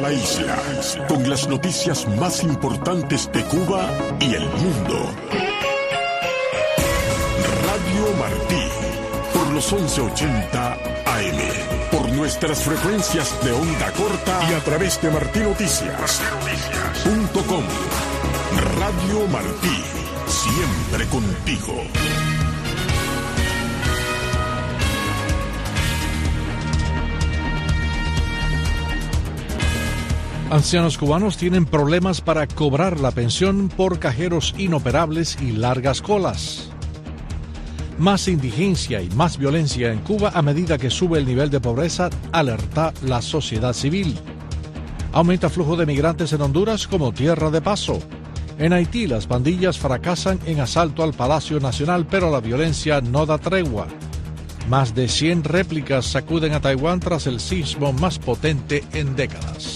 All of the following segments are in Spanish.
la isla, con las noticias más importantes de Cuba y el mundo. Radio Martí, por los 1180 AM, por nuestras frecuencias de onda corta y a través de martinoticias.com. Radio Martí, siempre contigo. Ancianos cubanos tienen problemas para cobrar la pensión por cajeros inoperables y largas colas. Más indigencia y más violencia en Cuba a medida que sube el nivel de pobreza, alerta la sociedad civil. Aumenta flujo de migrantes en Honduras como tierra de paso. En Haití las pandillas fracasan en asalto al Palacio Nacional, pero la violencia no da tregua. Más de 100 réplicas sacuden a Taiwán tras el sismo más potente en décadas.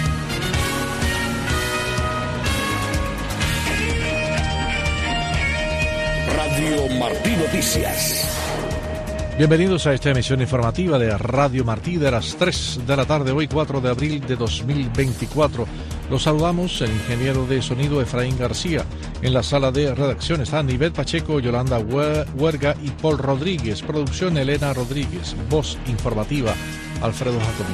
Radio Martí Noticias. Bienvenidos a esta emisión informativa de Radio Martí de las 3 de la tarde, hoy 4 de abril de 2024. Los saludamos, el ingeniero de sonido Efraín García. En la sala de redacción están Ivette Pacheco, Yolanda Huerga y Paul Rodríguez. Producción Elena Rodríguez. Voz informativa Alfredo Jacomí.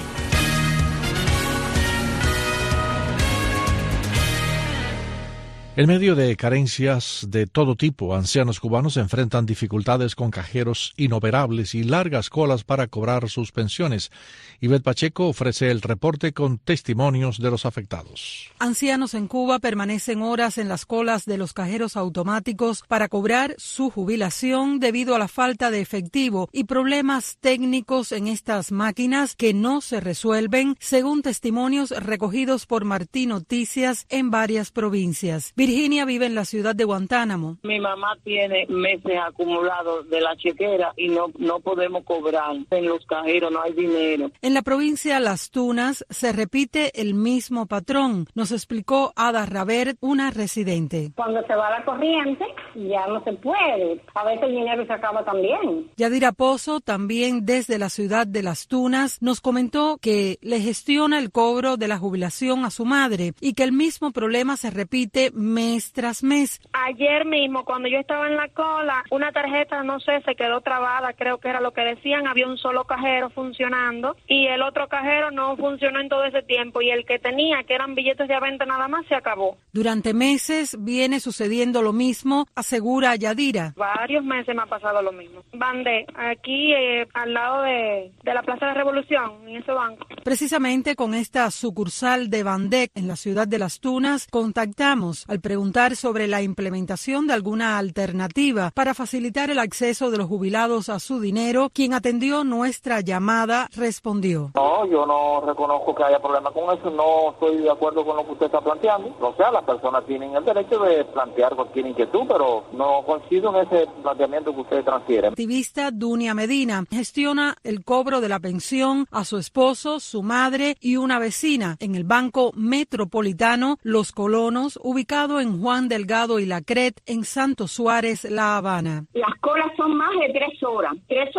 En medio de carencias de todo tipo, ancianos cubanos enfrentan dificultades con cajeros inoperables y largas colas para cobrar sus pensiones. Ivette Pacheco ofrece el reporte con testimonios de los afectados. Ancianos en Cuba permanecen horas en las colas de los cajeros automáticos para cobrar su jubilación debido a la falta de efectivo y problemas técnicos en estas máquinas que no se resuelven, según testimonios recogidos por Martí Noticias en varias provincias. Virginia vive en la ciudad de Guantánamo. Mi mamá tiene meses acumulados de la chequera y no podemos cobrar. En los cajeros no hay dinero. En la provincia Las Tunas se repite el mismo patrón, nos explicó Ada Raver, una residente. Cuando se va la corriente ya no se puede. A veces el dinero se acaba también. Yadira Pozo, también desde la ciudad de Las Tunas, nos comentó que le gestiona el cobro de la jubilación a su madre y que el mismo problema se repite mes tras mes. Ayer mismo, cuando yo estaba en la cola, una tarjeta, no sé, se quedó trabada, creo que era lo que decían, había un solo cajero funcionando y el otro cajero no funcionó en todo ese tiempo y el que tenía, que eran billetes de venta nada más, se acabó. Durante meses viene sucediendo lo mismo, asegura Yadira. Varios meses me ha pasado lo mismo. Bandé, aquí al lado de la Plaza de Revolución, en ese banco. Precisamente con esta sucursal de Bandé en la ciudad de Las Tunas, contactamos al preguntar sobre la implementación de alguna alternativa para facilitar el acceso de los jubilados a su dinero. Quien atendió nuestra llamada respondió: No, yo no reconozco que haya problema con eso, no estoy de acuerdo con lo que usted está planteando. O sea, las personas tienen el derecho de plantear cualquier inquietud, pero no coincido en ese planteamiento que usted transfiere. La activista Dunia Medina gestiona el cobro de la pensión a su esposo, su madre y una vecina en el Banco Metropolitano Los Colonos, ubicado en Juan Delgado y Lacret, en Santo Suárez, La Habana. Las colas son más de 3 horas,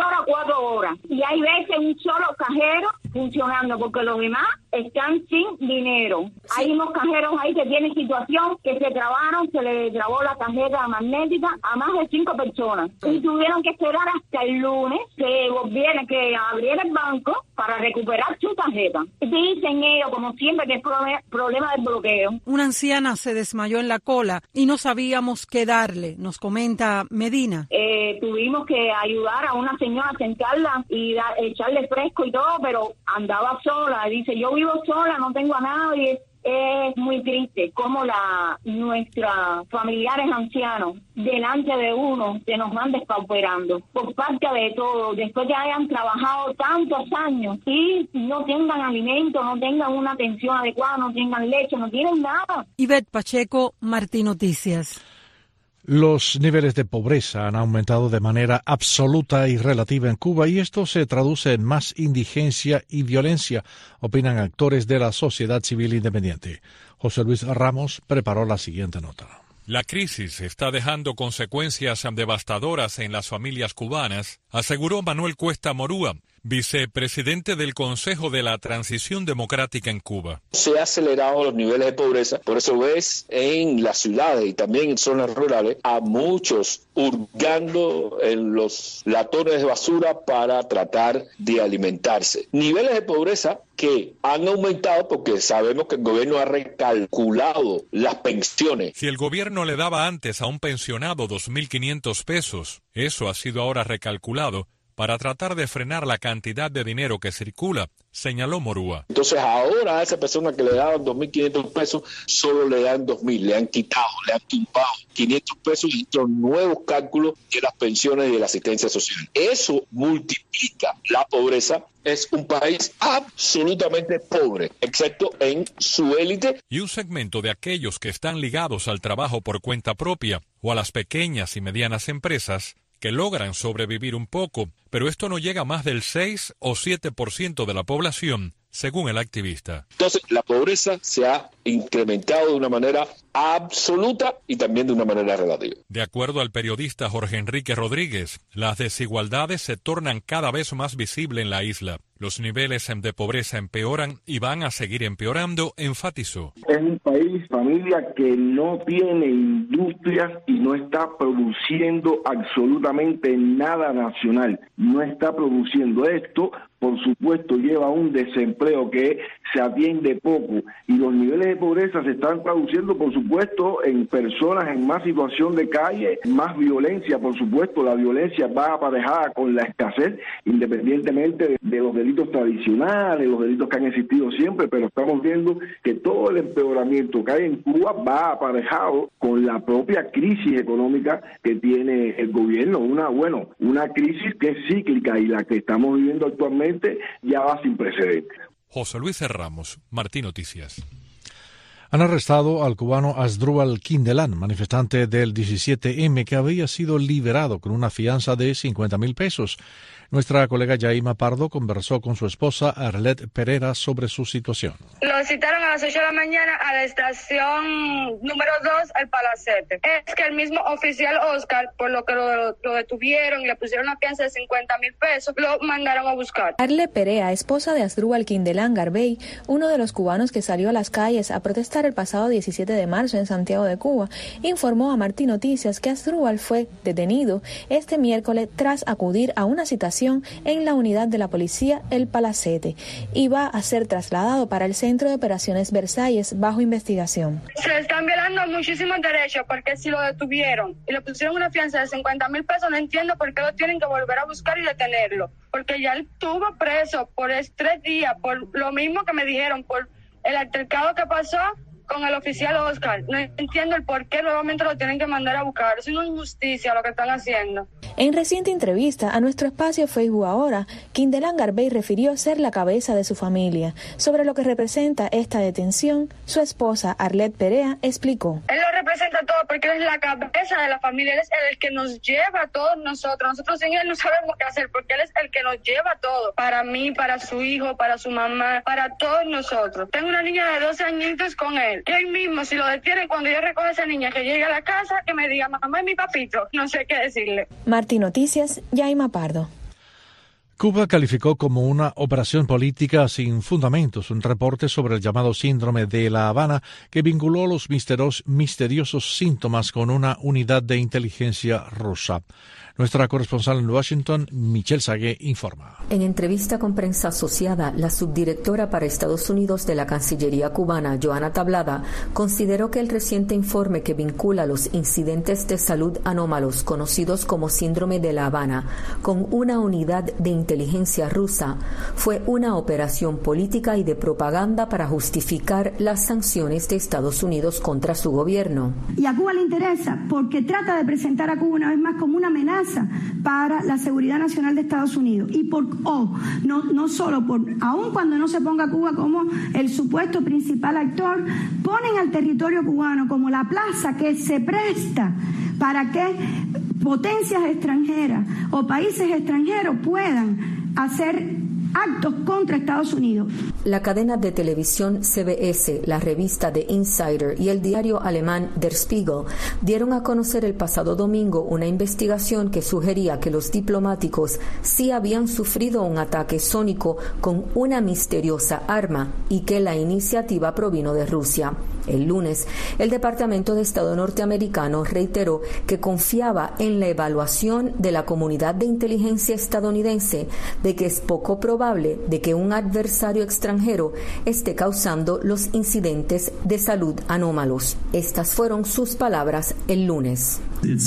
4 horas. Y hay veces un solo cajero funcionando porque los demás están sin dinero. Sí. Hay unos cajeros ahí que tienen situación que se trabaron, se le trabó la tarjeta magnética a más de 5 personas. Sí. Y tuvieron que esperar hasta el lunes que abriera el banco para recuperar su tarjeta. Dicen ellos, como siempre, que es problema del bloqueo. Una anciana se desmayó en la cola y no sabíamos qué darle, nos comenta Medina. Tuvimos que ayudar a una señora a sentarla y echarle fresco y todo, pero andaba sola. Dice, yo vivo sola, no tengo a nadie. Es muy triste cómo nuestros familiares ancianos delante de uno se nos van despauperando por parte de todo, después que hayan trabajado tantos años y no tengan alimento, no tengan una atención adecuada, no tengan leche, no tienen nada. Ivette Pacheco, Martí Noticias. Los niveles de pobreza han aumentado de manera absoluta y relativa en Cuba y esto se traduce en más indigencia y violencia, opinan actores de la sociedad civil independiente. José Luis Ramos preparó la siguiente nota. La crisis está dejando consecuencias devastadoras en las familias cubanas, aseguró Manuel Cuesta Morúa, vicepresidente del Consejo de la Transición Democrática en Cuba. Se han acelerado los niveles de pobreza, por eso ves en las ciudades y también en zonas rurales a muchos hurgando en los latones de basura para tratar de alimentarse. Niveles de pobreza que han aumentado porque sabemos que el gobierno ha recalculado las pensiones. Si el gobierno le daba antes a un pensionado 2.500 pesos, eso ha sido ahora recalculado para tratar de frenar la cantidad de dinero que circula, señaló Morúa. Entonces ahora a esa persona que le daban 2.500 pesos, solo le dan 2.000, le han quitado, le han tumbado 500 pesos y estos nuevos cálculos de las pensiones y de la asistencia social. Eso multiplica la pobreza. Es un país absolutamente pobre, excepto en su élite. Y un segmento de aquellos que están ligados al trabajo por cuenta propia o a las pequeñas y medianas empresas que logran sobrevivir un poco, pero esto no llega a más del 6 o 7% de la población, según el activista. Entonces, la pobreza se ha incrementado de una manera absoluta y también de una manera relativa. De acuerdo al periodista Jorge Enrique Rodríguez, las desigualdades se tornan cada vez más visibles en la isla. Los niveles de pobreza empeoran y van a seguir empeorando, enfatizó. Es un país, familia, que no tiene industrias y no está produciendo absolutamente nada nacional. No está produciendo esto. Por supuesto, lleva un desempleo que se atiende poco y los niveles de pobreza se están traduciendo, por supuesto, en personas en más situación de calle, más violencia, por supuesto. La violencia va aparejada con la escasez, independientemente de los delitos tradicionales, los delitos que han existido siempre, pero estamos viendo que todo el empeoramiento que hay en Cuba va aparejado con la propia crisis económica que tiene el gobierno, una crisis que es cíclica y la que estamos viviendo actualmente ya va sin precedentes. José Luis Ramos, Martín Noticias. Han arrestado al cubano Asdrúbal Quindelán, manifestante del 17M, que había sido liberado con una fianza de 50,000 pesos. Nuestra colega Yaima Pardo conversó con su esposa Arlet Pereira sobre su situación. Lo citaron a las 8 de la mañana a la estación número 2, al Palacete. Es que el mismo oficial Oscar, por lo que lo detuvieron y le pusieron una fianza de 50,000 pesos, lo mandaron a buscar. Arlet Pereira, esposa de Asdrúbal Quindelán Garbey, uno de los cubanos que salió a las calles a protestar el pasado 17 de marzo en Santiago de Cuba, informó a Martín Noticias que Asdrúbal fue detenido este miércoles tras acudir a una citación en la unidad de la policía El Palacete y va a ser trasladado para el Centro de Operaciones Versalles bajo investigación. Se están violando muchísimos derechos porque si lo detuvieron y le pusieron una fianza de 50,000 pesos, no entiendo por qué lo tienen que volver a buscar y detenerlo, porque ya él estuvo preso por 3 días, por lo mismo que me dijeron, por el altercado que pasó con el oficial Oscar. No entiendo el por qué nuevamente lo tienen que mandar a buscar. Es una injusticia lo que están haciendo. En reciente entrevista a nuestro espacio Facebook Ahora, Quindelán Garbey refirió ser la cabeza de su familia. Sobre lo que representa esta detención, su esposa Arlet Pereira explicó. Él lo representa todo porque él es la cabeza de la familia, él es el que nos lleva a todos nosotros. Nosotros sin él no sabemos qué hacer porque él es el que nos lleva todo. Para mí, para su hijo, para su mamá, para todos nosotros. Tengo una niña de 12 añitos con él. Y él mismo, si lo detienen, cuando yo recojo a esa niña que llegue a la casa, que me diga, mamá y mi papito, no sé qué decirle. Martín Noticias, Yaima Pardo. Cuba calificó como una operación política sin fundamentos un reporte sobre el llamado síndrome de La Habana que vinculó los misteriosos síntomas con una unidad de inteligencia rusa. Nuestra corresponsal en Washington, Michelle Sagué, informa. En entrevista con prensa asociada, la subdirectora para Estados Unidos de la Cancillería cubana, Joana Tablada, consideró que el reciente informe que vincula los incidentes de salud anómalos conocidos como síndrome de La Habana con una unidad de inteligencia rusa fue una operación política y de propaganda para justificar las sanciones de Estados Unidos contra su gobierno. Y a Cuba le interesa porque trata de presentar a Cuba una vez más como una amenaza para la seguridad nacional de Estados Unidos y no solo aun cuando no se ponga a Cuba como el supuesto principal actor, ponen al territorio cubano como la plaza que se presta para que potencias extranjeras o países extranjeros puedan hacer actos contra Estados Unidos. La cadena de televisión CBS, la revista The Insider y el diario alemán Der Spiegel dieron a conocer el pasado domingo una investigación que sugería que los diplomáticos sí habían sufrido un ataque sónico con una misteriosa arma y que la iniciativa provino de Rusia. El lunes, el Departamento de Estado norteamericano reiteró que confiaba en la evaluación de la comunidad de inteligencia estadounidense de que es poco probable de que un adversario extranjero esté causando los incidentes de salud anómalos. Estas fueron sus palabras el lunes.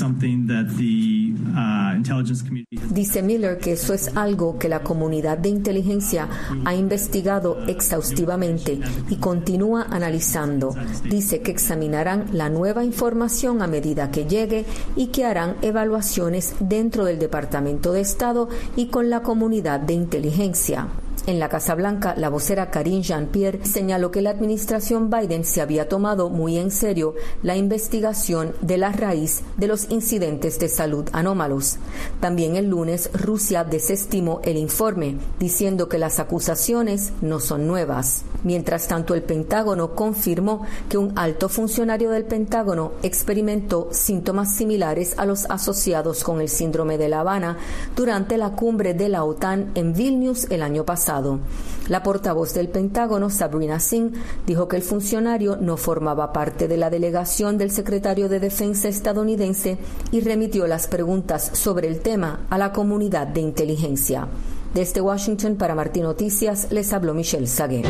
Dice Miller que eso es algo que la comunidad de inteligencia ha investigado exhaustivamente y continúa analizando. Dice que examinarán la nueva información a medida que llegue y que harán evaluaciones dentro del Departamento de Estado y con la comunidad de inteligencia. En la Casa Blanca, la vocera Karine Jean-Pierre señaló que la administración Biden se había tomado muy en serio la investigación de la raíz de los incidentes de salud anómalos. También el lunes, Rusia desestimó el informe, diciendo que las acusaciones no son nuevas. Mientras tanto, el Pentágono confirmó que un alto funcionario del Pentágono experimentó síntomas similares a los asociados con el síndrome de La Habana durante la cumbre de la OTAN en Vilnius el año pasado. La portavoz del Pentágono, Sabrina Singh, dijo que el funcionario no formaba parte de la delegación del secretario de Defensa estadounidense y remitió las preguntas sobre el tema a la comunidad de inteligencia. Desde Washington, para Martín Noticias, les habló Michelle Saguer.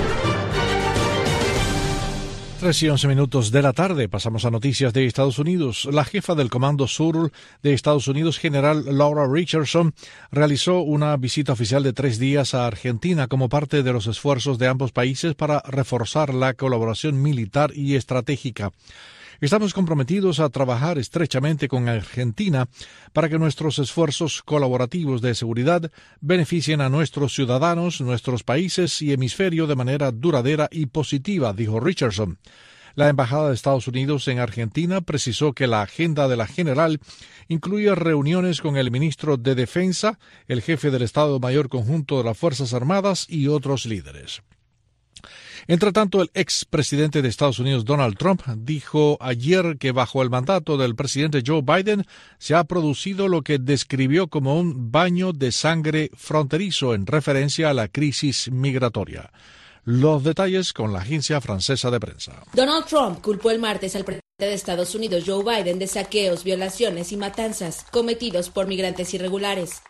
3:11 de la tarde, pasamos a noticias de Estados Unidos. La jefa del Comando Sur de Estados Unidos, general Laura Richardson, realizó una visita oficial de 3 días a Argentina como parte de los esfuerzos de ambos países para reforzar la colaboración militar y estratégica. Estamos comprometidos a trabajar estrechamente con Argentina para que nuestros esfuerzos colaborativos de seguridad beneficien a nuestros ciudadanos, nuestros países y hemisferio de manera duradera y positiva, dijo Richardson. La Embajada de Estados Unidos en Argentina precisó que la agenda de la general incluye reuniones con el ministro de Defensa, el jefe del Estado Mayor Conjunto de las Fuerzas Armadas y otros líderes. Entre tanto, el expresidente de Estados Unidos, Donald Trump, dijo ayer que bajo el mandato del presidente Joe Biden se ha producido lo que describió como un baño de sangre fronterizo en referencia a la crisis migratoria. Los detalles con la agencia francesa de prensa. Donald Trump culpó el martes al presidente de Estados Unidos, Joe Biden, de saqueos, violaciones y matanzas cometidos por migrantes irregulares.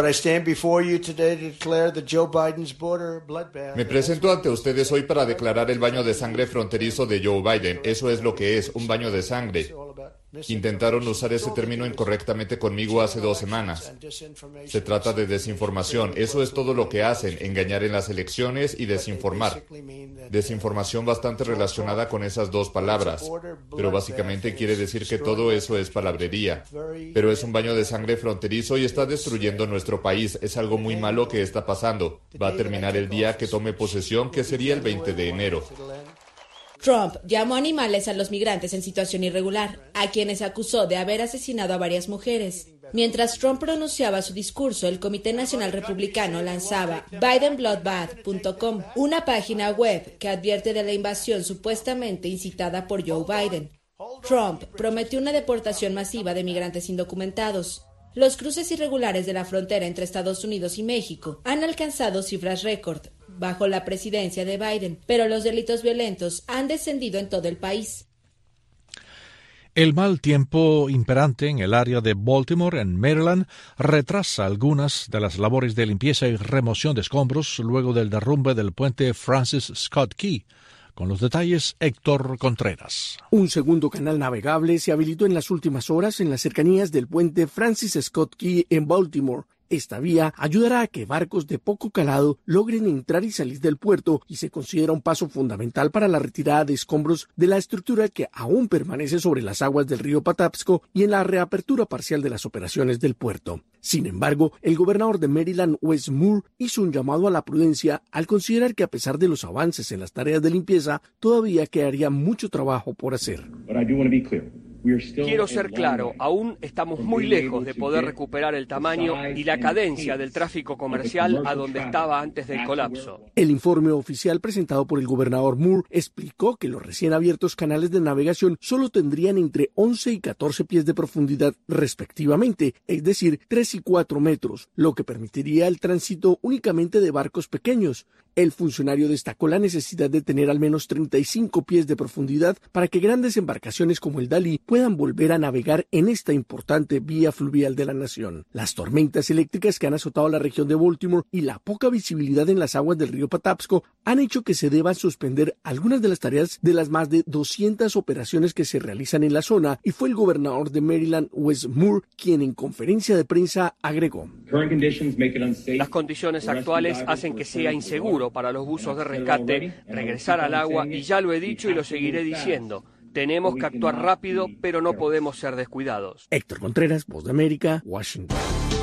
Me presento ante ustedes hoy para declarar el baño de sangre fronterizo de Joe Biden. Eso es lo que es, un baño de sangre. Intentaron usar ese término incorrectamente conmigo hace 2 semanas. Se trata de desinformación. Eso es todo lo que hacen, engañar en las elecciones y desinformar. Desinformación bastante relacionada con esas 2 palabras. Pero básicamente quiere decir que todo eso es palabrería. Pero es un baño de sangre fronterizo y está destruyendo nuestro país. Es algo muy malo que está pasando. Va a terminar el día que tome posesión, que sería el 20 de enero. Trump llamó animales a los migrantes en situación irregular, a quienes acusó de haber asesinado a varias mujeres. Mientras Trump pronunciaba su discurso, el Comité Nacional Republicano lanzaba BidenBloodbath.com, una página web que advierte de la invasión supuestamente incitada por Joe Biden. Trump prometió una deportación masiva de migrantes indocumentados. Los cruces irregulares de la frontera entre Estados Unidos y México han alcanzado cifras récord bajo la presidencia de Biden, pero los delitos violentos han descendido en todo el país. El mal tiempo imperante en el área de Baltimore, en Maryland, retrasa algunas de las labores de limpieza y remoción de escombros luego del derrumbe del puente Francis Scott Key. Con los detalles, Héctor Contreras. Un segundo canal navegable se habilitó en las últimas horas en las cercanías del puente Francis Scott Key en Baltimore. Esta vía ayudará a que barcos de poco calado logren entrar y salir del puerto y se considera un paso fundamental para la retirada de escombros de la estructura que aún permanece sobre las aguas del río Patapsco y en la reapertura parcial de las operaciones del puerto. Sin embargo, el gobernador de Maryland, Wes Moore, hizo un llamado a la prudencia al considerar que a pesar de los avances en las tareas de limpieza, todavía quedaría mucho trabajo por hacer. Quiero ser claro, aún estamos muy lejos de poder recuperar el tamaño y la cadencia del tráfico comercial a donde estaba antes del colapso. El informe oficial presentado por el gobernador Moore explicó que los recién abiertos canales de navegación solo tendrían entre 11 y 14 pies de profundidad respectivamente, es decir, 3 y 4 metros, lo que permitiría el tránsito únicamente de barcos pequeños. El funcionario destacó la necesidad de tener al menos 35 pies de profundidad para que grandes embarcaciones como el Dalí puedan volver a navegar en esta importante vía fluvial de la nación. Las tormentas eléctricas que han azotado la región de Baltimore y la poca visibilidad en las aguas del río Patapsco han hecho que se deban suspender algunas de las tareas de las más de 200 operaciones que se realizan en la zona, y fue el gobernador de Maryland, Wes Moore, quien en conferencia de prensa agregó: Las condiciones actuales hacen que sea inseguro para los buzos de rescate regresar al agua, y ya lo he dicho y lo seguiré diciendo. Tenemos que actuar rápido, pero no podemos ser descuidados. Héctor Contreras, Voz de América, Washington.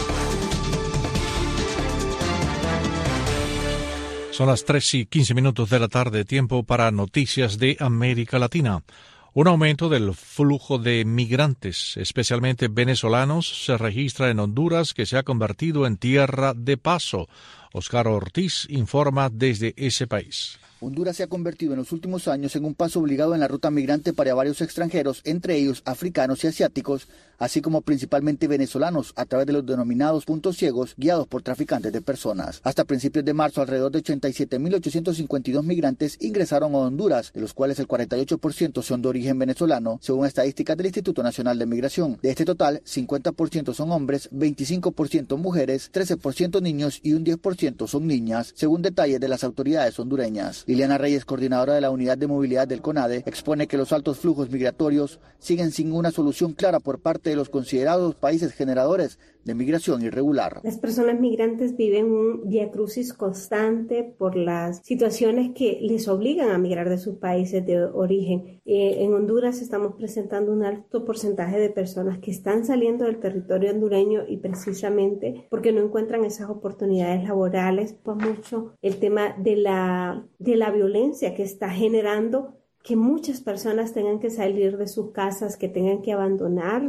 Son las 3:15 de la tarde, tiempo para noticias de América Latina. Un aumento del flujo de migrantes, especialmente venezolanos, se registra en Honduras, que se ha convertido en tierra de paso. Oscar Ortiz informa desde ese país. Honduras se ha convertido en los últimos años en un paso obligado en la ruta migrante para varios extranjeros, entre ellos africanos y asiáticos, así como principalmente venezolanos, a través de los denominados puntos ciegos guiados por traficantes de personas. Hasta principios de marzo, alrededor de 87.852 migrantes ingresaron a Honduras, de los cuales el 48% son de origen venezolano, según estadísticas del Instituto Nacional de Migración. De este total, 50% son hombres, 25% mujeres, 13% niños y un 10% son niñas, según detalles de las autoridades hondureñas. Liliana Reyes, coordinadora de la Unidad de Movilidad del CONADE, expone que los altos flujos migratorios siguen sin una solución clara por parte de los considerados países generadores de migración irregular. Las personas migrantes viven un viacrucis constante por las situaciones que les obligan a migrar de sus países de origen. En Honduras estamos presentando un alto porcentaje de personas que están saliendo del territorio hondureño, y precisamente porque no encuentran esas oportunidades laborales. Pues mucho el tema de la violencia que está generando que muchas personas tengan que salir de sus casas, que tengan que abandonar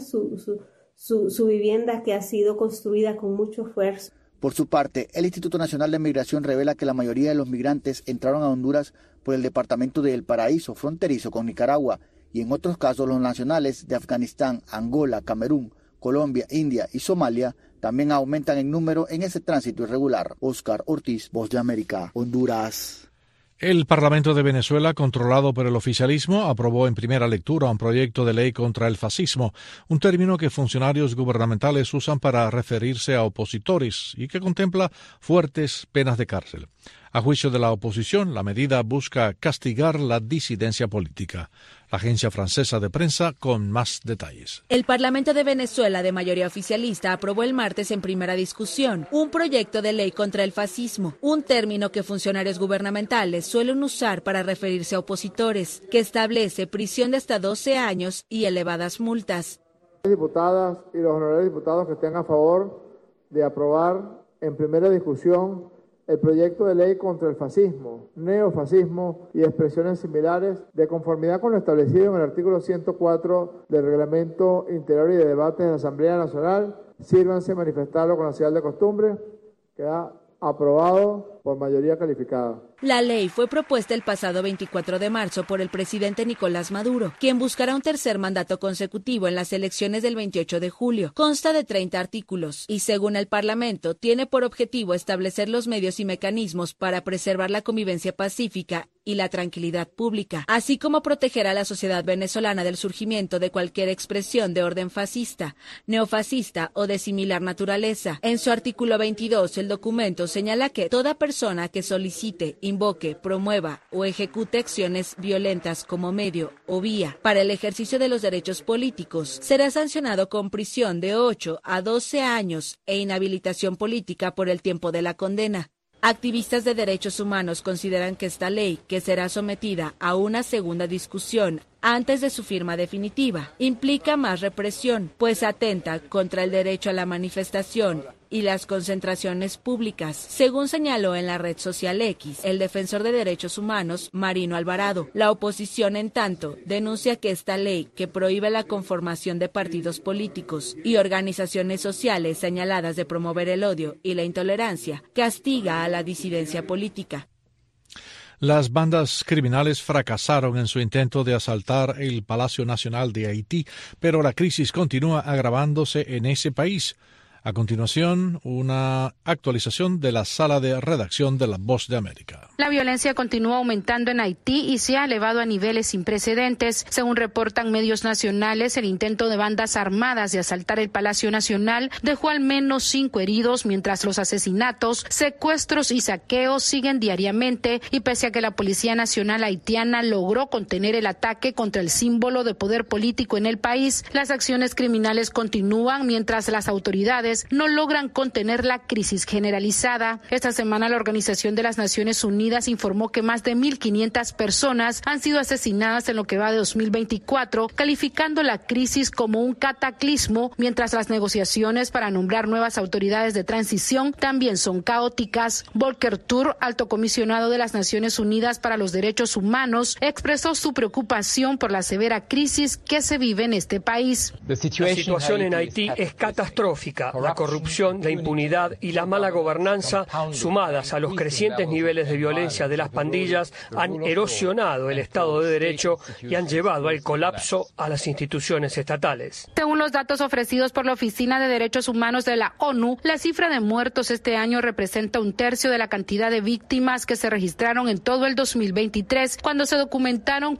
su vivienda que ha sido construida con mucho esfuerzo. Por su parte, el Instituto Nacional de Migración revela que la mayoría de los migrantes entraron a Honduras por el departamento de El Paraíso, fronterizo con Nicaragua, y en otros casos los nacionales de Afganistán, Angola, Camerún, Colombia, India y Somalia también aumentan en número en ese tránsito irregular. Oscar Ortiz, Voz de América, Honduras. El Parlamento de Venezuela, controlado por el oficialismo, aprobó en primera lectura un proyecto de ley contra el fascismo, un término que funcionarios gubernamentales usan para referirse a opositores y que contempla fuertes penas de cárcel. A juicio de la oposición, la medida busca castigar la disidencia política. La agencia francesa de prensa con más detalles. El Parlamento de Venezuela, de mayoría oficialista, aprobó el martes en primera discusión un proyecto de ley contra el fascismo, un término que funcionarios gubernamentales suelen usar para referirse a opositores, que establece prisión de hasta 12 años y elevadas multas. Diputadas y los honorables diputados que estén a favor de aprobar en primera discusión el proyecto de ley contra el fascismo, neofascismo y expresiones similares, de conformidad con lo establecido en el artículo 104 del Reglamento Interior y de Debates de la Asamblea Nacional, sírvanse manifestarlo con la señal de costumbre. Queda aprobado por mayoría calificada. La ley fue propuesta el pasado 24 de marzo por el presidente Nicolás Maduro, quien buscará un tercer mandato consecutivo en las elecciones del 28 de julio. Consta de 30 artículos y, según el Parlamento, tiene por objetivo establecer los medios y mecanismos para preservar la convivencia pacífica y la tranquilidad pública, así como proteger a la sociedad venezolana del surgimiento de cualquier expresión de orden fascista, neofascista o de similar naturaleza. En su artículo 22, el documento señala que toda persona que solicite, invoque, promueva o ejecute acciones violentas como medio o vía para el ejercicio de los derechos políticos será sancionado con prisión de 8 a 12 años e inhabilitación política por el tiempo de la condena. Activistas de derechos humanos consideran que esta ley, que será sometida a una segunda discusión antes de su firma definitiva, implica más represión, pues atenta contra el derecho a la manifestación y las concentraciones públicas, según señaló en la red social X el defensor de derechos humanos Marino Alvarado. La oposición, en tanto, denuncia que esta ley, que prohíbe la conformación de partidos políticos y organizaciones sociales señaladas de promover el odio y la intolerancia, castiga a la disidencia política. Las bandas criminales fracasaron en su intento de asaltar el Palacio Nacional de Haití, pero la crisis continúa agravándose en ese país. A continuación, una actualización de la sala de redacción de La Voz de América. La violencia continúa aumentando en Haití y se ha elevado a niveles sin precedentes. Según reportan medios nacionales, el intento de bandas armadas de asaltar el Palacio Nacional dejó al menos 5 heridos, mientras los asesinatos, secuestros y saqueos siguen diariamente, y pese a que la Policía Nacional haitiana logró contener el ataque contra el símbolo de poder político en el país, las acciones criminales continúan mientras las autoridades no logran contener la crisis generalizada. Esta semana la Organización de las Naciones Unidas informó que más de 1.500 personas han sido asesinadas en lo que va de 2024, calificando la crisis como un cataclismo, mientras las negociaciones para nombrar nuevas autoridades de transición también son caóticas. Volker Turk, alto comisionado de las Naciones Unidas para los Derechos Humanos, expresó su preocupación por la severa crisis que se vive en este país. La situación en Haití es catastrófica. La corrupción, la impunidad y la mala gobernanza, sumadas a los crecientes niveles de violencia de las pandillas, han erosionado el Estado de Derecho y han llevado al colapso a las instituciones estatales. Según los datos ofrecidos por la Oficina de Derechos Humanos de la ONU, la cifra de muertos este año representa 1/3 de la cantidad de víctimas que se registraron en todo el 2023, cuando se documentaron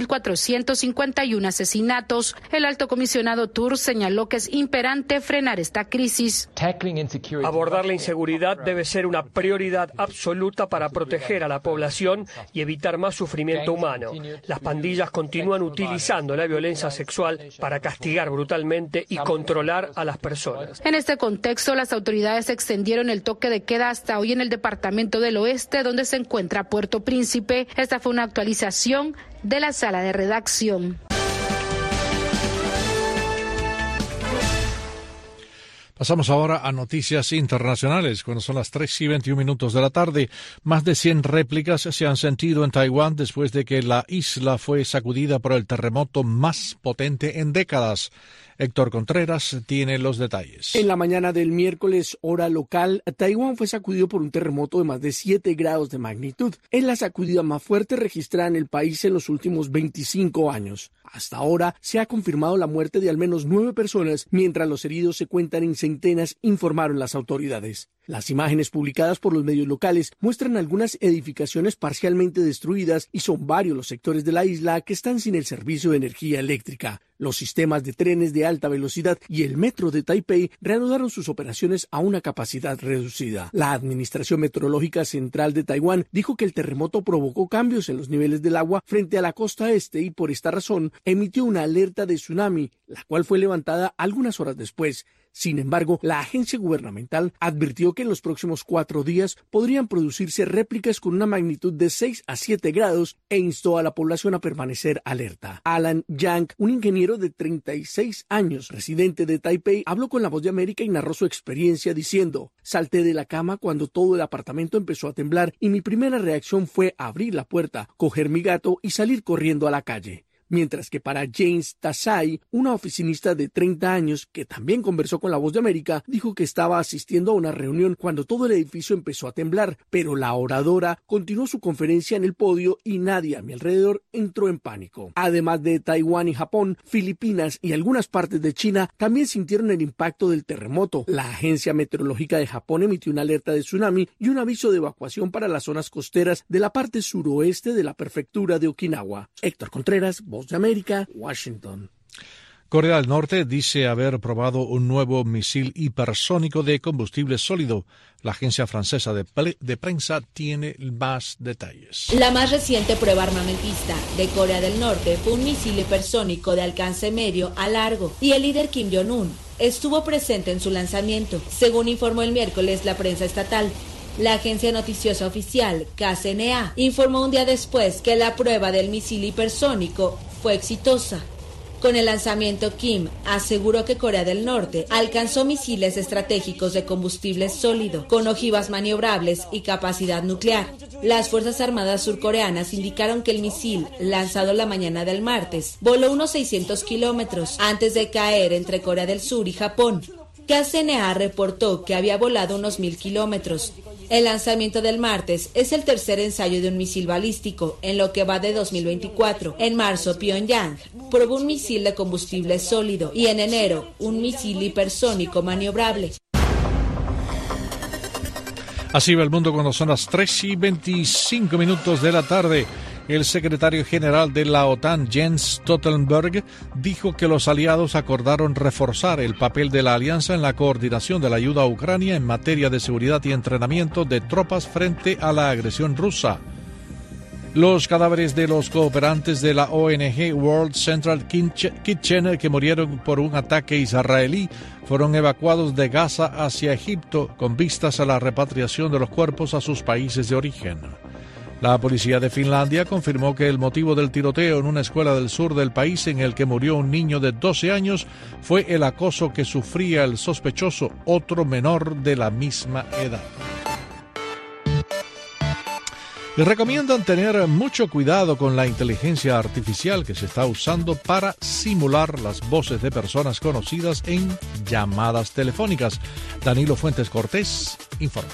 4.451 asesinatos. El alto comisionado Turk señaló que es imperante frenar esta crisis. Abordar la inseguridad debe ser una prioridad absoluta para proteger a la población y evitar más sufrimiento humano. Las pandillas continúan utilizando la violencia sexual para castigar brutalmente y controlar a las personas. En este contexto, las autoridades extendieron el toque de queda hasta hoy en el departamento del Oeste, donde se encuentra Puerto Príncipe. Esta fue una actualización de la sala de redacción. Pasamos ahora a noticias internacionales. Cuando son las 3:21 de la tarde, más de 100 réplicas se han sentido en Taiwán después de que la isla fue sacudida por el terremoto más potente en décadas. Héctor Contreras tiene los detalles. En la mañana del miércoles, hora local, Taiwán fue sacudido por un terremoto de más de 7 grados de magnitud. Es la sacudida más fuerte registrada en el país en los últimos 25 años. Hasta ahora se ha confirmado la muerte de al menos 9 personas, mientras los heridos se cuentan en centenas, informaron las autoridades. Las imágenes publicadas por los medios locales muestran algunas edificaciones parcialmente destruidas y son varios los sectores de la isla que están sin el servicio de energía eléctrica. Los sistemas de trenes de alta velocidad y el metro de Taipei reanudaron sus operaciones a una capacidad reducida. La Administración Meteorológica Central de Taiwán dijo que el terremoto provocó cambios en los niveles del agua frente a la costa este y por esta razón emitió una alerta de tsunami, la cual fue levantada algunas horas después. Sin embargo, la agencia gubernamental advirtió que en los próximos 4 días podrían producirse réplicas con una magnitud de 6 a 7 grados e instó a la población a permanecer alerta. Alan Yang, un ingeniero de 36 años, residente de Taipei, habló con La Voz de América y narró su experiencia diciendo: salté de la cama cuando todo el apartamento empezó a temblar y mi primera reacción fue abrir la puerta, coger mi gato y salir corriendo a la calle. Mientras que para James Tasai, una oficinista de 30 años que también conversó con La Voz de América, dijo que estaba asistiendo a una reunión cuando todo el edificio empezó a temblar, pero la oradora continuó su conferencia en el podio y nadie a mi alrededor entró en pánico. Además de Taiwán y Japón, Filipinas y algunas partes de China también sintieron el impacto del terremoto. La Agencia Meteorológica de Japón emitió una alerta de tsunami y un aviso de evacuación para las zonas costeras de la parte suroeste de la prefectura de Okinawa. Héctor Contreras, Voz de América, Washington. Corea del Norte dice haber probado un nuevo misil hipersónico de combustible sólido. La agencia francesa de prensa tiene más detalles. La más reciente prueba armamentista de Corea del Norte fue un misil hipersónico de alcance medio a largo y el líder Kim Jong-un estuvo presente en su lanzamiento, según informó el miércoles la prensa estatal. La agencia noticiosa oficial, KCNA, informó un día después que la prueba del misil hipersónico fue exitosa. Con el lanzamiento, Kim aseguró que Corea del Norte alcanzó misiles estratégicos de combustible sólido, con ojivas maniobrables y capacidad nuclear. Las Fuerzas Armadas surcoreanas indicaron que el misil, lanzado la mañana del martes, voló unos 600 kilómetros antes de caer entre Corea del Sur y Japón. KCNA reportó que había volado unos 1.000 kilómetros. El lanzamiento del martes es el tercer ensayo de un misil balístico en lo que va de 2024. En marzo, Pyongyang probó un misil de combustible sólido y en enero, un misil hipersónico maniobrable. Así va el mundo cuando son las 3:25 de la tarde. El secretario general de la OTAN, Jens Stoltenberg, dijo que los aliados acordaron reforzar el papel de la alianza en la coordinación de la ayuda a Ucrania en materia de seguridad y entrenamiento de tropas frente a la agresión rusa. Los cadáveres de los cooperantes de la ONG World Central Kitchen que murieron por un ataque israelí fueron evacuados de Gaza hacia Egipto con vistas a la repatriación de los cuerpos a sus países de origen. La policía de Finlandia confirmó que el motivo del tiroteo en una escuela del sur del país en el que murió un niño de 12 años fue el acoso que sufría el sospechoso, otro menor de la misma edad. Les recomiendan tener mucho cuidado con la inteligencia artificial que se está usando para simular las voces de personas conocidas en llamadas telefónicas. Danilo Fuentes Cortés informa.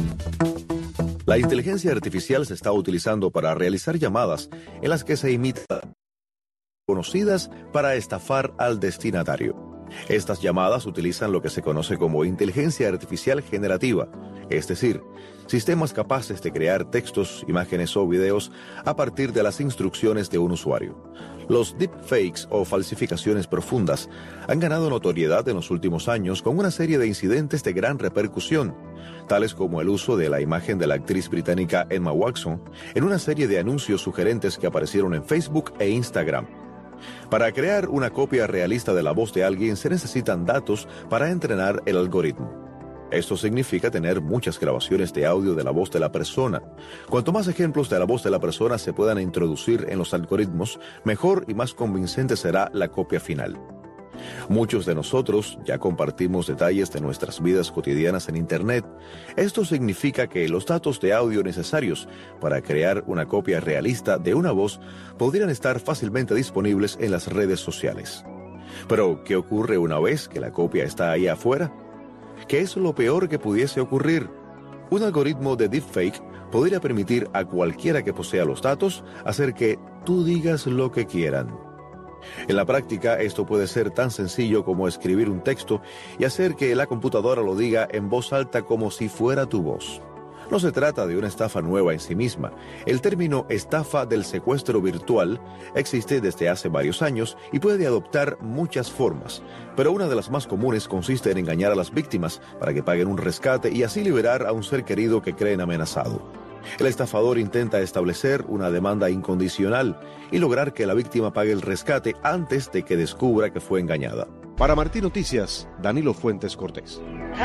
La inteligencia artificial se está utilizando para realizar llamadas en las que se imitan conocidas para estafar al destinatario. Estas llamadas utilizan lo que se conoce como inteligencia artificial generativa, es decir, sistemas capaces de crear textos, imágenes o videos a partir de las instrucciones de un usuario. Los deepfakes o falsificaciones profundas han ganado notoriedad en los últimos años con una serie de incidentes de gran repercusión, tales como el uso de la imagen de la actriz británica Emma Watson en una serie de anuncios sugerentes que aparecieron en Facebook e Instagram. Para crear una copia realista de la voz de alguien se necesitan datos para entrenar el algoritmo. Esto significa tener muchas grabaciones de audio de la voz de la persona. Cuanto más ejemplos de la voz de la persona se puedan introducir en los algoritmos, mejor y más convincente será la copia final. Muchos de nosotros ya compartimos detalles de nuestras vidas cotidianas en Internet. Esto significa que los datos de audio necesarios para crear una copia realista de una voz podrían estar fácilmente disponibles en las redes sociales. Pero, ¿qué ocurre una vez que la copia está ahí afuera? ¿Qué es lo peor que pudiese ocurrir? Un algoritmo de deepfake podría permitir a cualquiera que posea los datos hacer que tú digas lo que quieran. En la práctica, esto puede ser tan sencillo como escribir un texto y hacer que la computadora lo diga en voz alta como si fuera tu voz. No se trata de una estafa nueva en sí misma. El término estafa del secuestro virtual existe desde hace varios años y puede adoptar muchas formas, pero una de las más comunes consiste en engañar a las víctimas para que paguen un rescate y así liberar a un ser querido que creen amenazado. El estafador intenta establecer una demanda incondicional y lograr que la víctima pague el rescate antes de que descubra que fue engañada. Para Martín Noticias, Danilo Fuentes Cortés.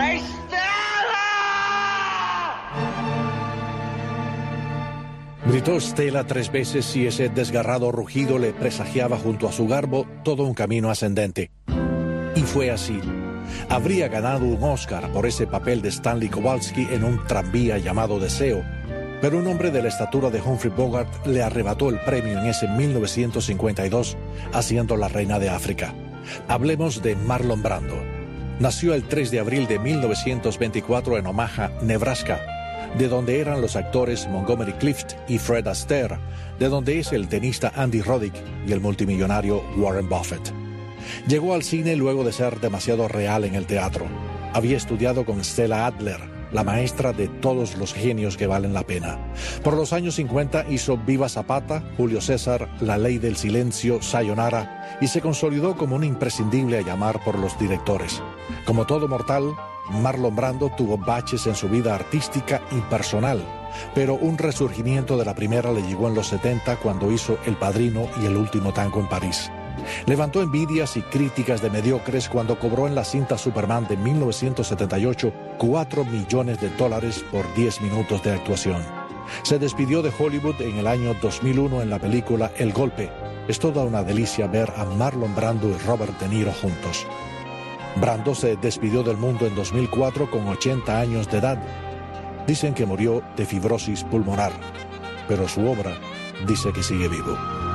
Gritó Stella 3 veces y ese desgarrado rugido le presagiaba junto a su garbo todo un camino ascendente. Y fue así. Habría ganado un Oscar por ese papel de Stanley Kowalski en un tranvía llamado Deseo, pero un hombre de la estatura de Humphrey Bogart le arrebató el premio en ese 1952, haciendo La Reina de África. Hablemos de Marlon Brando. Nació el 3 de abril de 1924 en Omaha, Nebraska, de donde eran los actores Montgomery Clift y Fred Astaire, de donde es el tenista Andy Roddick y el multimillonario Warren Buffett. Llegó al cine luego de ser demasiado real en el teatro. Había estudiado con Stella Adler, la maestra de todos los genios que valen la pena. Por los años 50 hizo Viva Zapata, Julio César, La Ley del Silencio, Sayonara, y se consolidó como un imprescindible a llamar por los directores. Como todo mortal, Marlon Brando tuvo baches en su vida artística y personal, pero un resurgimiento de la primera le llegó en los 70 cuando hizo El Padrino y El Último Tango en París. Levantó envidias y críticas de mediocres cuando cobró en la cinta Superman de 1978 $4 millones por 10 minutos de actuación. Se despidió de Hollywood en el año 2001 en la película El Golpe, Es toda una delicia ver a Marlon Brando y Robert De Niro juntos. Brando se despidió del mundo en 2004 con 80 años de edad. Dicen que murió de fibrosis pulmonar, pero su obra dice que sigue vivo.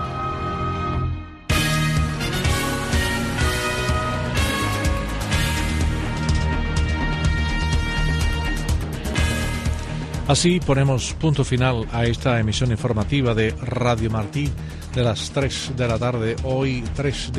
Así ponemos punto final a esta emisión informativa de Radio Martí de las 3 de la tarde, hoy 3 de